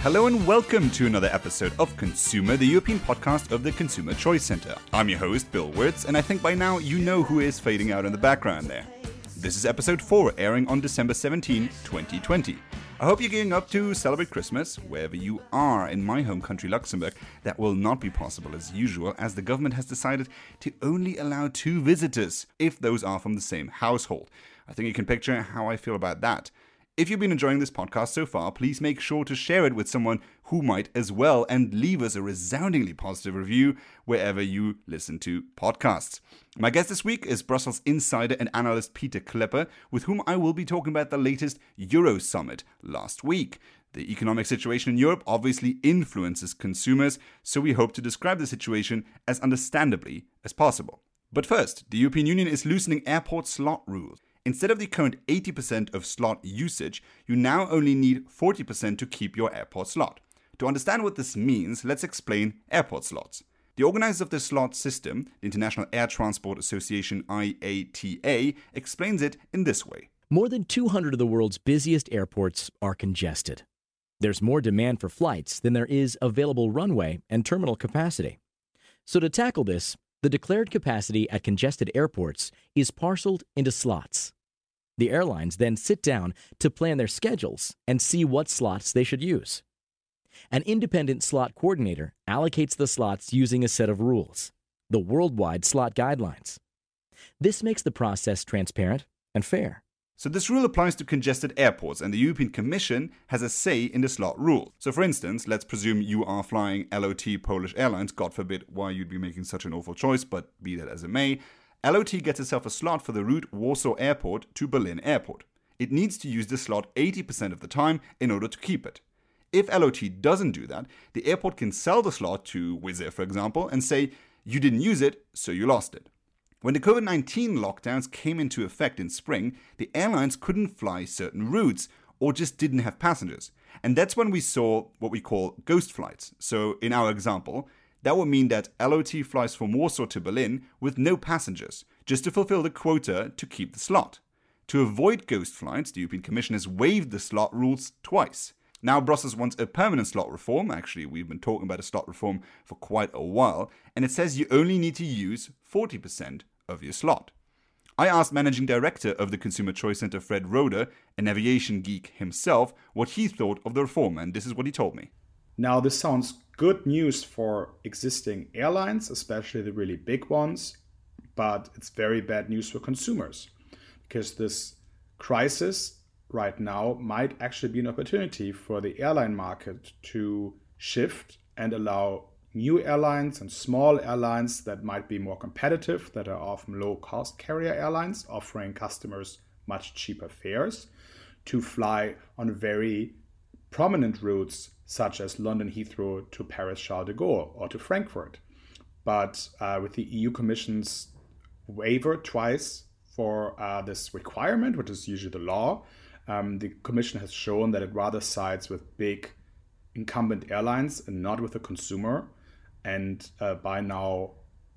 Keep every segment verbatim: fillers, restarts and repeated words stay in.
Hello and welcome to another episode of Consumer, the European podcast of the Consumer Choice Center. I'm your host, Bill Wirtz, and I think by now you know who is fading out in the background there. This is episode four, airing on December seventeenth, twenty twenty. I hope you're gearing up to celebrate Christmas, wherever you are. In my home country, Luxembourg, that will not be possible as usual, as the government has decided to only allow two visitors, if those are from the same household. I think you can picture how I feel about that. If you've been enjoying this podcast so far, please make sure to share it with someone who might as well, and leave us a resoundingly positive review wherever you listen to podcasts. My guest this week is Brussels insider and analyst Peter Klepper, with whom I will be talking about the latest Euro Summit last week. The economic situation in Europe obviously influences consumers, so we hope to describe the situation as understandably as possible. But first, the European Union is loosening airport slot rules. Instead of the current eighty percent of slot usage, you now only need forty percent to keep your airport slot. To understand what this means, let's explain airport slots. The organizers of the slot system, the International Air Transport Association I A T A, explains it in this way. More than two hundred of the world's busiest airports are congested. There's more demand for flights than there is available runway and terminal capacity. So to tackle this, the declared capacity at congested airports is parceled into slots. The airlines then sit down to plan their schedules and see what slots they should use. An independent slot coordinator allocates the slots using a set of rules, the Worldwide Slot Guidelines. This makes the process transparent and fair. So this rule applies to congested airports, and the European Commission has a say in the slot rule. So for instance, let's presume you are flying L O T Polish Airlines, God forbid why you'd be making such an awful choice, but be that as it may. L O T gets itself a slot for the route Warsaw Airport to Berlin Airport. It needs to use this slot eighty percent of the time in order to keep it. If L O T doesn't do that, the airport can sell the slot to Wizz Air, for example, and say, you didn't use it, so you lost it. When the COVID nineteen lockdowns came into effect in spring, the airlines couldn't fly certain routes or just didn't have passengers. And that's when we saw what we call ghost flights. So in our example, that would mean that L O T flies from Warsaw to Berlin with no passengers, just to fulfill the quota to keep the slot. To avoid ghost flights, the European Commission has waived the slot rules twice. Now Brussels wants a permanent slot reform. Actually, we've been talking about a slot reform for quite a while, and it says you only need to use forty percent of your slot. I asked Managing Director of the Consumer Choice Center, Fred Roeder, an aviation geek himself, what he thought of the reform, and this is what he told me. Now, this sounds good news for existing airlines, especially the really big ones, but it's very bad news for consumers, because this crisis right now might actually be an opportunity for the airline market to shift and allow new airlines and small airlines that might be more competitive, that are often low-cost carrier airlines offering customers much cheaper fares, to fly on very prominent routes such as London Heathrow to Paris Charles de Gaulle or to Frankfurt. But uh, with the E U Commission's waiver twice for uh, this requirement, which is usually the law, um, the Commission has shown that it rather sides with big incumbent airlines and not with the consumer. And uh, by now,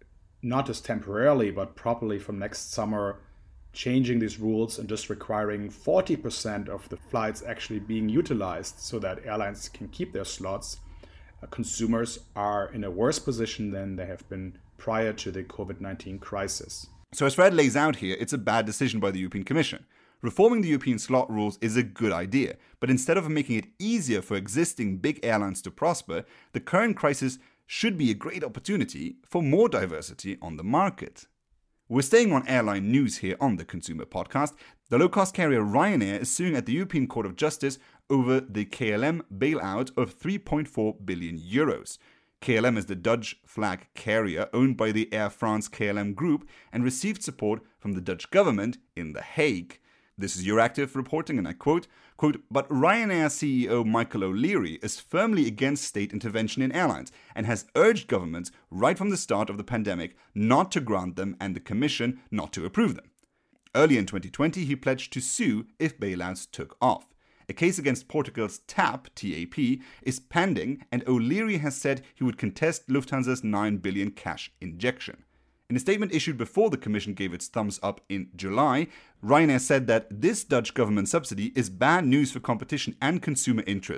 not just temporarily, but properly from next summer, changing these rules and just requiring forty percent of the flights actually being utilized so that airlines can keep their slots, uh, consumers are in a worse position than they have been prior to the COVID nineteen crisis. So as Fred lays out here, it's a bad decision by the European Commission. Reforming the European slot rules is a good idea, but instead of making it easier for existing big airlines to prosper, the current crisis should be a great opportunity for more diversity on the market. We're staying on airline news here on the Consumer Podcast. The low-cost carrier Ryanair is suing at the European Court of Justice over the K L M bailout of three point four billion euros. K L M is the Dutch flag carrier owned by the Air France K L M group and received support from the Dutch government in The Hague. This is Euractiv reporting, and I quote, quote, but Ryanair C E O Michael O'Leary is firmly against state intervention in airlines and has urged governments right from the start of the pandemic not to grant them and the Commission not to approve them. Early in twenty twenty, he pledged to sue if bailouts took off. A case against Portugal's TAP, T A P, is pending, and O'Leary has said he would contest Lufthansa's nine billion cash injection. In a statement issued before the Commission gave its thumbs up in July, Ryanair said that this Dutch government subsidy is bad news for competition and consumer interest,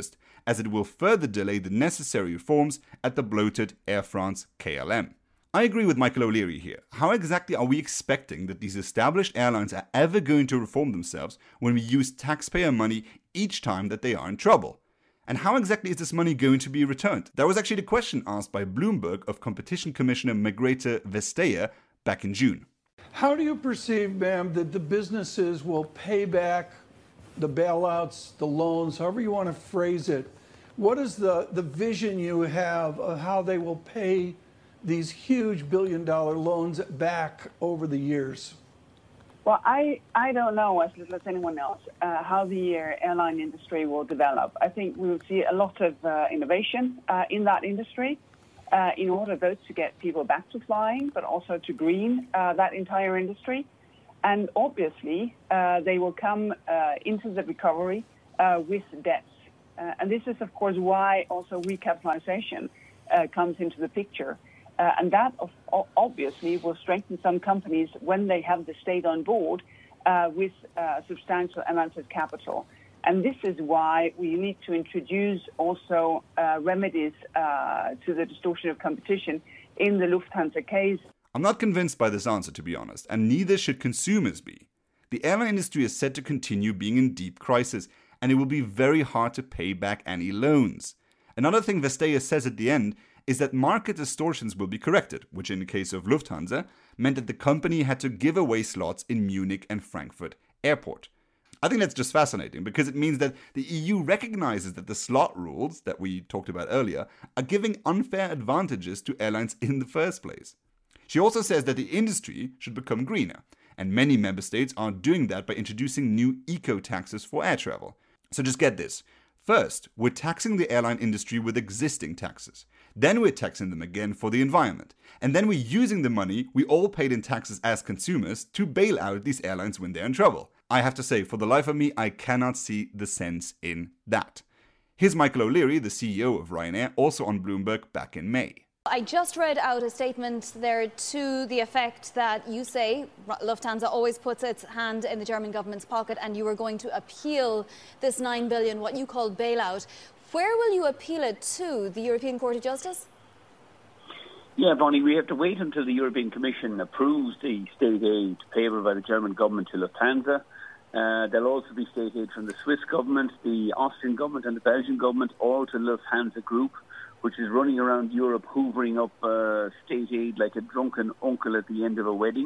as it will further delay the necessary reforms at the bloated Air France K L M. I agree with Michael O'Leary here. How exactly are we expecting that these established airlines are ever going to reform themselves when we use taxpayer money each time that they are in trouble? And how exactly is this money going to be returned? That was actually the question asked by Bloomberg of Competition Commissioner Margrethe Vestager back in June. How do you perceive, ma'am, that the businesses will pay back the bailouts, the loans, however you want to phrase it? What is the, the vision you have of how they will pay these huge billion dollar loans back over the years? Well, I, I don't know, as little as anyone else, uh, how the uh, airline industry will develop. I think we will see a lot of uh, innovation uh, in that industry uh, in order both to get people back to flying, but also to green uh, that entire industry. And obviously, uh, they will come uh, into the recovery uh, with debts. Uh, and this is, of course, why also recapitalization uh, comes into the picture. Uh, and that of, obviously will strengthen some companies when they have the state on board uh, with uh, substantial amounts of capital. And this is why we need to introduce also uh, remedies uh, to the distortion of competition in the Lufthansa case. I'm not convinced by this answer, to be honest, and neither should consumers be. The airline industry is set to continue being in deep crisis, and it will be very hard to pay back any loans. Another thing Vestager says at the end is that market distortions will be corrected, which in the case of Lufthansa meant that the company had to give away slots in Munich and Frankfurt Airport. I think that's just fascinating because it means that the E U recognizes that the slot rules that we talked about earlier are giving unfair advantages to airlines in the first place. She also says that the industry should become greener, and many member states are doing that by introducing new eco-taxes for air travel. So just get this. First, we're taxing the airline industry with existing taxes. Then we're taxing them again for the environment. And then we're using the money we all paid in taxes as consumers to bail out these airlines when they're in trouble. I have to say, for the life of me, I cannot see the sense in that. Here's Michael O'Leary, the C E O of Ryanair, also on Bloomberg back in May. I just read out a statement there to the effect that you say Lufthansa always puts its hand in the German government's pocket and you are going to appeal this nine billion, what you call bailout. Where will you appeal it to? The European Court of Justice? Yeah, Bonnie, we have to wait until the European Commission approves the state aid payable by the German government to Lufthansa. Uh, there'll also be state aid from the Swiss government, the Austrian government and the Belgian government, all to Lufthansa Group, which is running around Europe hoovering up uh, state aid like a drunken uncle at the end of a wedding.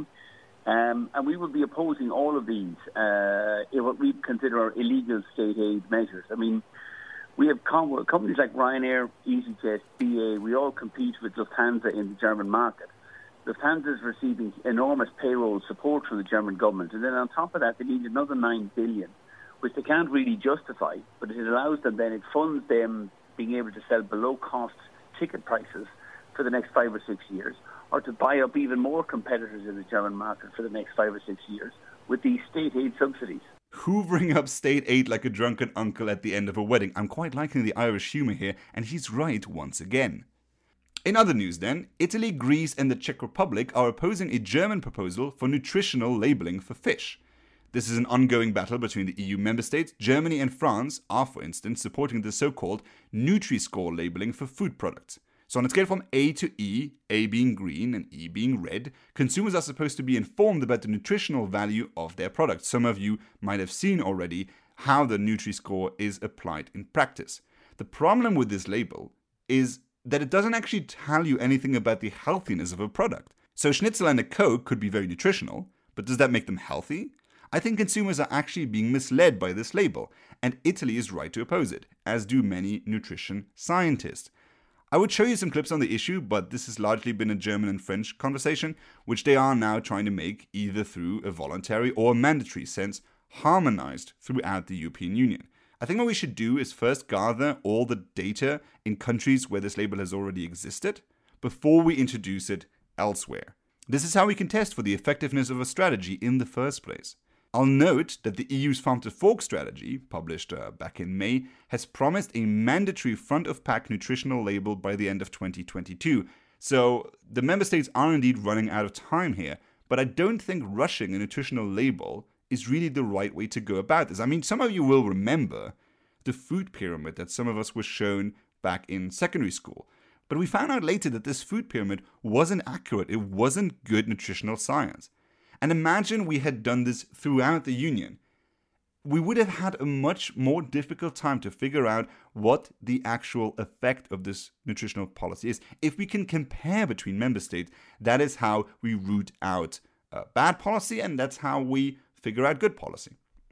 Um, and we will be opposing all of these, uh, in what we consider are illegal state aid measures. I mean, we have com- companies like Ryanair, EasyJet, B A, we all compete with Lufthansa in the German market. Lufthansa is receiving enormous payroll support from the German government. And then on top of that, they need another nine billion, which they can't really justify, but it allows them then, it funds them being able to sell below-cost ticket prices for the next five or six years, or to buy up even more competitors in the German market for the next five or six years with these state aid subsidies. Hoovering up state aid like a drunken uncle at the end of a wedding. I'm quite liking the Irish humour here, and he's right once again. In other news then, Italy, Greece and the Czech Republic are opposing a German proposal for nutritional labelling for fish. This is an ongoing battle between the E U member states. Germany and France are, for instance, supporting the so-called Nutri-Score labeling for food products. So on a scale from A to E, A being green and E being red, consumers are supposed to be informed about the nutritional value of their products. Some of you might have seen already how the Nutri-Score is applied in practice. The problem with this label is that it doesn't actually tell you anything about the healthiness of a product. So Schnitzel and a Coke could be very nutritional, but does that make them healthy? I think consumers are actually being misled by this label, and Italy is right to oppose it, as do many nutrition scientists. I would show you some clips on the issue, but this has largely been a German and French conversation, which they are now trying to make either through a voluntary or a mandatory sense harmonized throughout the European Union. I think what we should do is first gather all the data in countries where this label has already existed before we introduce it elsewhere. This is how we can test for the effectiveness of a strategy in the first place. I'll note that the E U's Farm to Fork strategy, published uh, back in May, has promised a mandatory front-of-pack nutritional label by the end of twenty twenty-two. So the member states are indeed running out of time here, but I don't think rushing a nutritional label is really the right way to go about this. I mean, some of you will remember the food pyramid that some of us were shown back in secondary school. But we found out later that this food pyramid wasn't accurate. It wasn't good nutritional science. And imagine we had done this throughout the Union. We would have had a much more difficult time to figure out what the actual effect of this nutritional policy is. If we can compare between member states, that is how we root out uh, bad policy, and that's how we figure out good policy.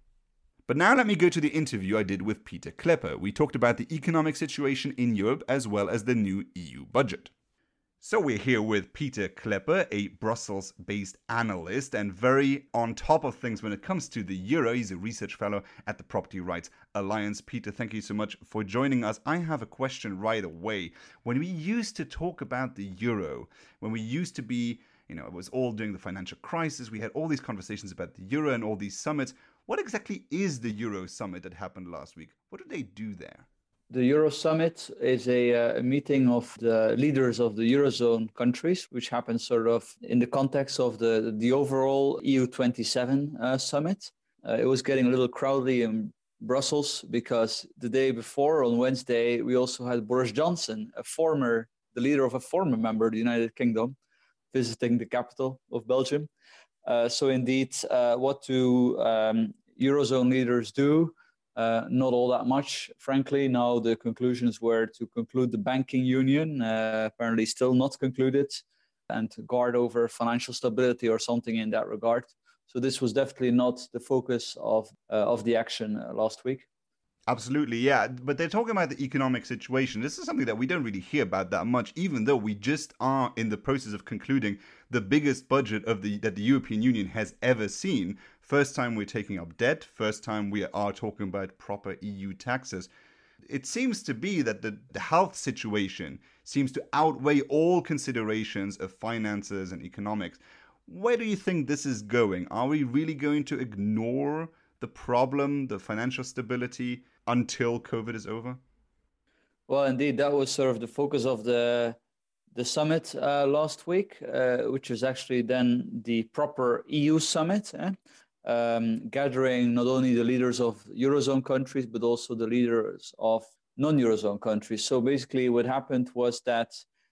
But now let me go to the interview I did with Peter Klepper. We talked about the economic situation in Europe as well as the new E U budget. So we're here with Peter Klepper, a Brussels-based analyst and very on top of things when it comes to the euro. He's a research fellow at the Property Rights Alliance. Peter, thank you so much for joining us. I have a question right away. When we used to talk about the euro, when we used to be, you know, it was all during the financial crisis, we had all these conversations about the euro and all these summits. What exactly is the Euro Summit that happened last week? What do they do there? The Euro Summit is a, a meeting of the leaders of the Eurozone countries, which happens sort of in the context of the, the overall E U twenty-seven uh, summit. Uh, it was getting a little crowded in Brussels because the day before, on Wednesday, we also had Boris Johnson, a former, the leader of a former member of the United Kingdom, visiting the capital of Belgium. Uh, so indeed, uh, what do um, Eurozone leaders do? Uh, not all that much, frankly. Now the conclusions were to conclude the banking union, uh, apparently still not concluded, and to guard over financial stability or something in that regard. So this was definitely not the focus of uh, of the action uh, last week. Absolutely, yeah. But they're talking about the economic situation. This is something that we don't really hear about that much, even though we just are in the process of concluding the biggest budget of the that the European Union has ever seen. First time we're taking up debt. First time we are talking about proper E U taxes. It seems to be that the, the health situation seems to outweigh all considerations of finances and economics. Where do you think this is going? Are we really going to ignore the problem, the financial stability, until COVID is over? Well, indeed, that was sort of the focus of the the summit uh, last week, uh, which was actually then the proper E U summit, eh? um, gathering not only the leaders of Eurozone countries, but also the leaders of non-Eurozone countries. So basically what happened was that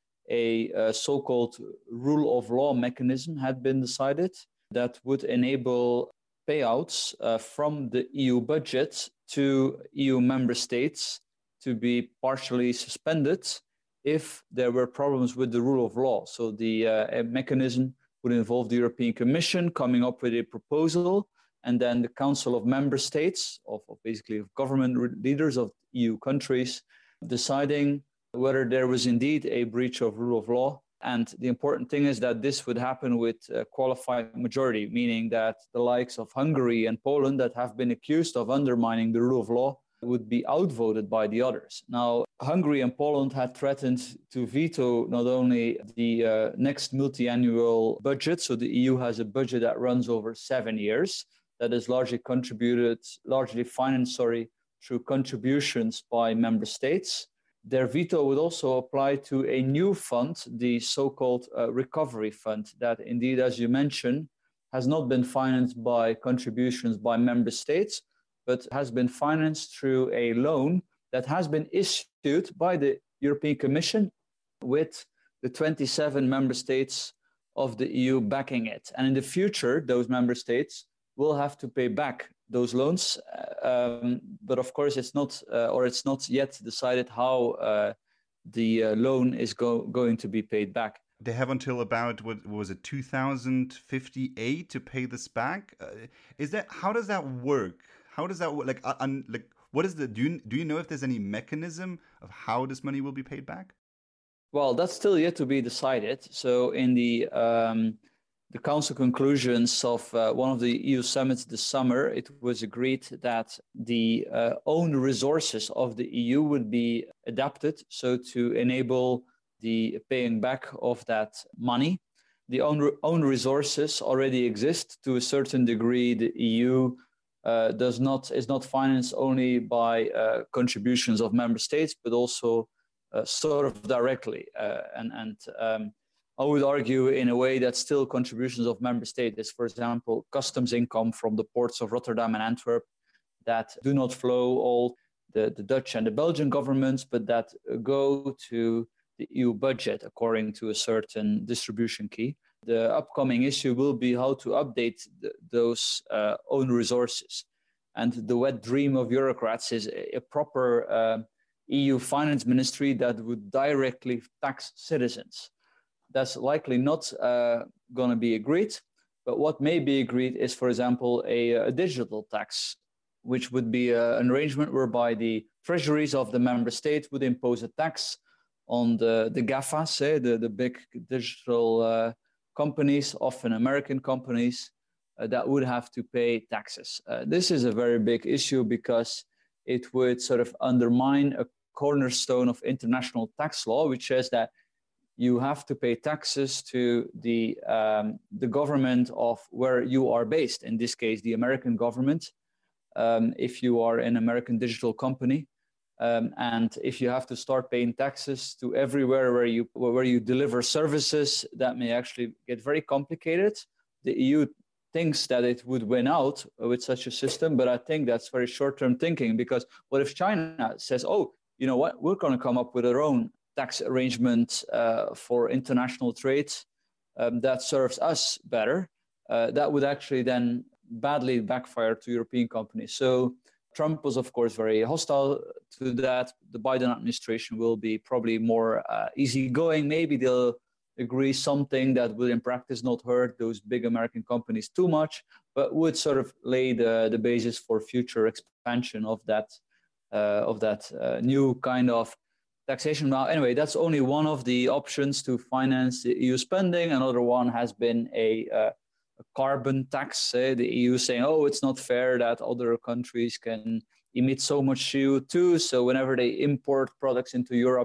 a, a so-called rule of law mechanism had been decided that would enable payouts uh, from the E U budget to E U member states to be partially suspended if there were problems with the rule of law. So the uh, mechanism would involve the European Commission coming up with a proposal, and then the Council of Member States, of, of basically of government leaders of E U countries, deciding whether there was indeed a breach of rule of law. And the important thing is that this would happen with a qualified majority, meaning that the likes of Hungary and Poland that have been accused of undermining the rule of law would be outvoted by the others. Now, Hungary and Poland had threatened to veto not only the uh, next multi-annual budget, so the E U has a budget that runs over seven years, that is largely contributed, largely financed, sorry, through contributions by member states. Their veto would also apply to a new fund, the so-called uh, recovery fund, that indeed, as you mentioned, has not been financed by contributions by member states, but has been financed through a loan that has been issued by the European Commission with the twenty-seven member states of the E U backing it. And in the future, those member states will have to pay back those loans. Um, but of course, it's not, uh, or it's not yet decided how uh, the uh, loan is go- going to be paid back. They have until about, what was it, two thousand fifty-eight to pay this back? Uh, is that, how does that work? How does that work? Like, uh, un, like, what is the, do you, do you know if there's any mechanism of how this money will be paid back? Well, that's still yet to be decided. So in the um, the council conclusions of uh, one of the E U summits this summer, it was agreed that the uh, own resources of the E U would be adapted so to enable the paying back of that money. The own, own resources already exist to a certain degree. The E U uh, does not is not financed only by uh, contributions of member states, but also uh, sort of directly. Uh, and and um, I would argue in a way that still contributions of member states is, for example, customs income from the ports of Rotterdam and Antwerp that do not flow all the, the Dutch and the Belgian governments, but that go to the E U budget according to a certain distribution key. The upcoming issue will be how to update the, those uh, own resources. And the wet dream of bureaucrats is a, a proper uh, E U finance ministry that would directly tax citizens. That's likely not uh, going to be agreed. But what may be agreed is, for example, a, a digital tax, which would be a, an arrangement whereby the treasuries of the member state would impose a tax on the, the GAFAs, eh, the, the big digital uh, companies, often American companies, uh, that would have to pay taxes. Uh, this is a very big issue because it would sort of undermine a cornerstone of international tax law, which says that you have to pay taxes to the, um, the government of where you are based, in this case, the American government, um, if you are an American digital company. Um, and if you have to start paying taxes to everywhere where you, where you deliver services, that may actually get very complicated. The E U thinks that it would win out with such a system, but I think that's very short-term thinking, because what if China says, oh, you know what, we're going to come up with our own tax arrangement uh, for international trade um, that serves us better? Uh, that would actually then badly backfire to European companies. So Trump was, of course, very hostile to that. The Biden administration will be probably more uh, easygoing. Maybe they'll agree something that will in practice not hurt those big American companies too much, but would sort of lay the, the basis for future expansion of that, uh, of that uh, new kind of taxation. Now, anyway, that's only one of the options to finance the E U spending. Another one has been a, uh, a carbon tax. Uh, the E U saying, oh, it's not fair that other countries can emit so much C O two. So whenever they import products into Europe,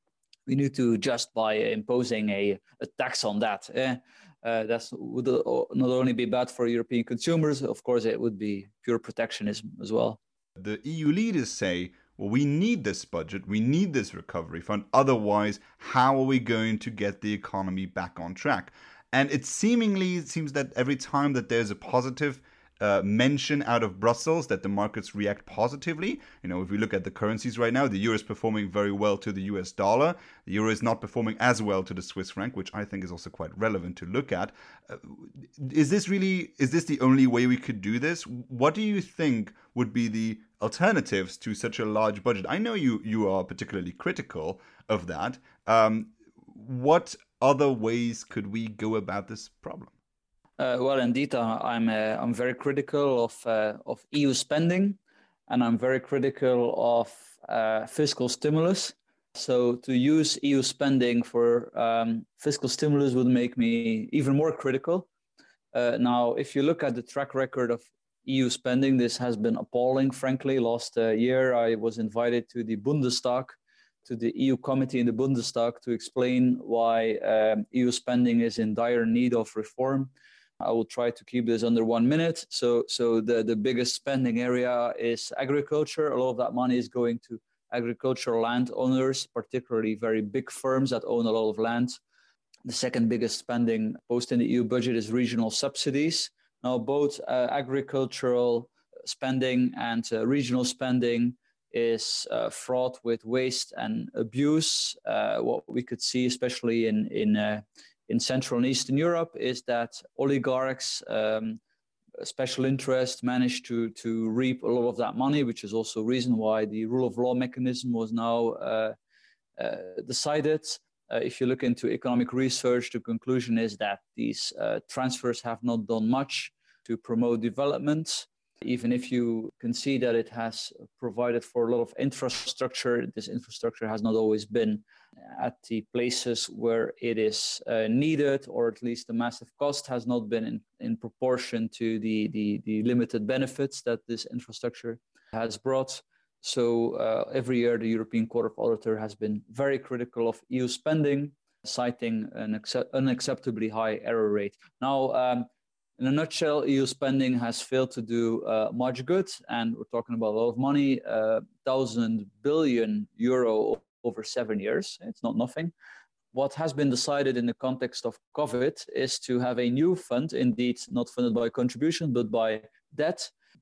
we need to just by imposing a, a tax on that. Eh? Uh, that would not only be bad for European consumers, of course, it would be pure protectionism as well. The E U leaders say, well, we need this budget, we need this recovery fund, otherwise, how are we going to get the economy back on track? And it seemingly it seems that every time that there's a positive uh, mention out of Brussels, that the markets react positively. You know, if we look at the currencies right now, the euro is performing very well to the U S dollar. The euro is not performing as well to the Swiss franc, which I think is also quite relevant to look at. Uh, is this really, is this the only way we could do this? What do you think would be the alternatives to such a large budget? I know you, you are particularly critical of that. Um, what other ways could we go about this problem? Uh, well, indeed, uh, I'm uh, I'm very critical of uh, of E U spending, and I'm very critical of uh, fiscal stimulus. So to use E U spending for um, fiscal stimulus would make me even more critical. Uh, now, if you look at the track record of E U spending, this has been appalling, frankly. Last uh, year, I was invited to the Bundestag, to the E U committee in the Bundestag, to explain why um, E U spending is in dire need of reform. I will try to keep this under one minute. So, so the, the biggest spending area is agriculture. A lot of that money is going to agricultural landowners, particularly very big firms that own a lot of land. The second biggest spending post in the E U budget is regional subsidies. Now, both uh, agricultural spending and uh, regional spending is uh, fraught with waste and abuse. Uh, what we could see, especially in in uh, in Central and Eastern Europe, is that oligarchs, um, special interests, manage to to reap a lot of that money, which is also a reason why the rule of law mechanism was now uh, uh, decided. Uh, if you look into economic research, the conclusion is that these uh, transfers have not done much to promote development. Even if you can see that it has provided for a lot of infrastructure, this infrastructure has not always been at the places where it is uh, needed, or at least the massive cost has not been in, in proportion to the, the, the limited benefits that this infrastructure has brought. So uh, every year, the European Court of Auditor has been very critical of E U spending, citing an accept- unacceptably high error rate. Now, um, in a nutshell, E U spending has failed to do uh, much good, and we're talking about a lot of money, uh, one thousand billion euro over seven years. It's not nothing. What has been decided in the context of COVID is to have a new fund, indeed not funded by contribution, but by debt,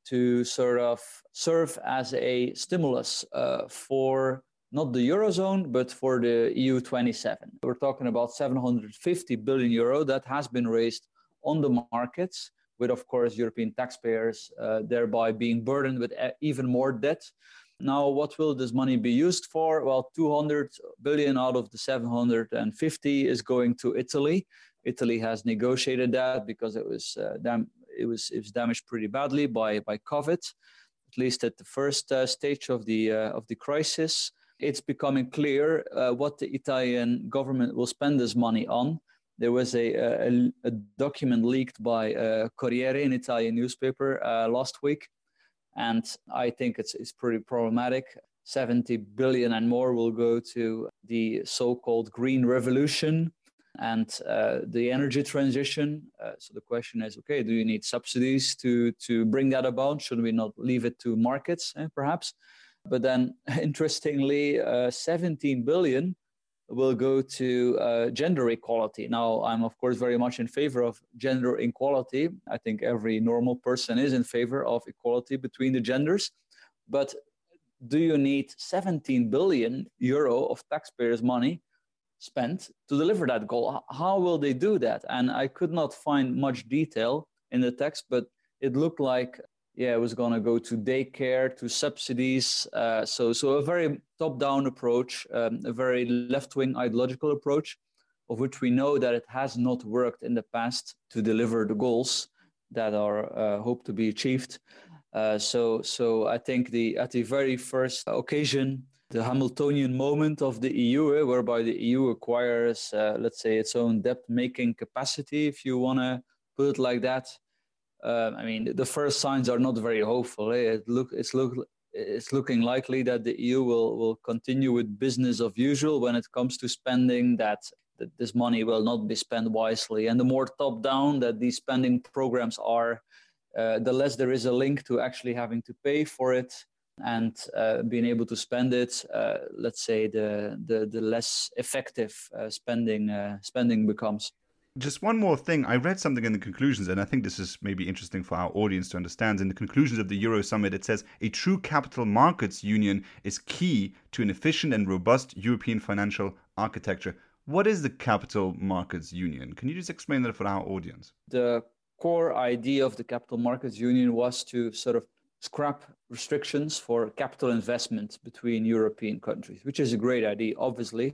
to sort of serve as a stimulus uh, for not the Eurozone, but for the E U twenty-seven. We're talking about seven hundred fifty billion euro that has been raised on the markets, with, of course, European taxpayers uh, thereby being burdened with even more debt. Now, what will this money be used for? Well, two hundred billion out of the seven hundred fifty is going to Italy. Italy has negotiated that because it was uh, dam- it was it was damaged pretty badly by by COVID, at least at the first uh, stage of the uh, of the crisis. It's becoming clear uh, what the Italian government will spend this money on. There was a, a, a document leaked by uh, Corriere, an Italian newspaper, uh, last week. And I think it's, it's pretty problematic. seventy billion and more will go to the so-called green revolution and uh, the energy transition. Uh, so the question is, okay, do you need subsidies to, to bring that about? Should we not leave it to markets, eh, perhaps? But then, interestingly, uh, seventeen billion will go to uh, gender equality. Now, I'm, of course, very much in favor of gender equality. I think every normal person is in favor of equality between the genders. But do you need seventeen billion euro of taxpayers' money spent to deliver that goal? How will they do that? And I could not find much detail in the text, but it looked like yeah, it was going to go to daycare, to subsidies. Uh, so, so a very top-down approach, um, a very left-wing ideological approach, of which we know that it has not worked in the past to deliver the goals that are uh, hoped to be achieved. Uh, so, so I think the at the very first occasion, the Hamiltonian moment of the E U, eh, whereby the E U acquires, uh, let's say, its own debt-making capacity, if you want to put it like that. Uh, I mean, the first signs are not very hopeful. Eh? It look, it's, look, it's looking likely that the E U will, will continue with business as usual when it comes to spending, that, that this money will not be spent wisely. And the more top-down that these spending programs are, uh, the less there is a link to actually having to pay for it and uh, being able to spend it. Uh, let's say the, the, the less effective uh, spending, uh, spending becomes. Just one more thing. I read something in the conclusions, and I think this is maybe interesting for our audience to understand. In the conclusions of the Euro Summit, it says, a true capital markets union is key to an efficient and robust European financial architecture. What is the capital markets union? Can you just explain that for our audience? The core idea of the capital markets union was to sort of scrap restrictions for capital investment between European countries, which is a great idea, obviously.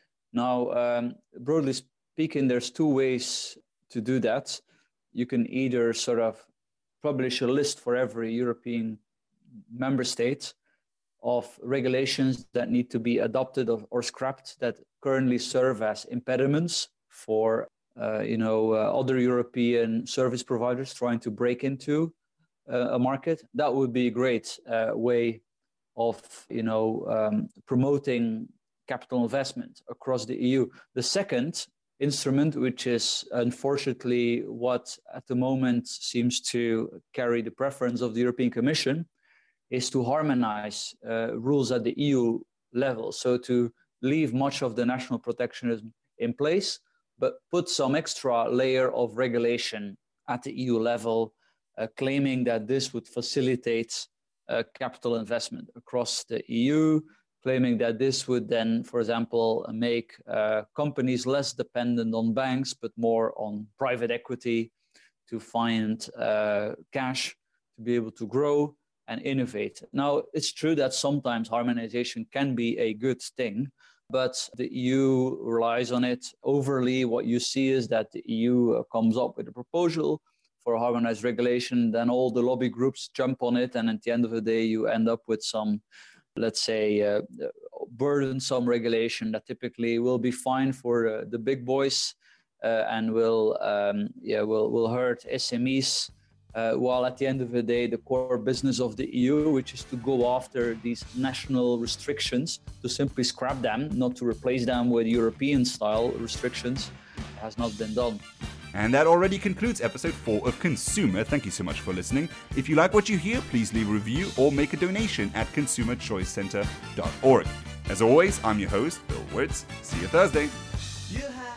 Now, um, broadly speaking, Speaking, there's two ways to do that. You can either sort of publish a list for every European member state of regulations that need to be adopted or, or scrapped that currently serve as impediments for uh, you know, uh, other European service providers trying to break into uh, a market. That would be a great uh, way of you know, um, promoting capital investment across the E U. The second instrument, which is unfortunately what at the moment seems to carry the preference of the European Commission, is to harmonize uh, rules at the E U level. So to leave much of the national protectionism in place, but put some extra layer of regulation at the E U level, uh, claiming that this would facilitate uh, capital investment across the E U, claiming that this would then, for example, make uh, companies less dependent on banks, but more on private equity to find uh, cash to be able to grow and innovate. Now, it's true that sometimes harmonization can be a good thing, but the E U relies on it overly. What you see is that the E U comes up with a proposal for harmonized regulation, then all the lobby groups jump on it, and at the end of the day, you end up with some, let's say, uh, burdensome regulation that typically will be fine for uh, the big boys uh, and will, um, yeah, will, will hurt S M Es, uh, while at the end of the day, the core business of the E U, which is to go after these national restrictions, to simply scrap them, not to replace them with European-style restrictions, has not been done. And that already concludes episode four of Consumer. Thank you so much for listening. If you like what you hear, please leave a review or make a donation at consumer choice center dot org. As always, I'm your host, Bill Wirtz. See you Thursday. You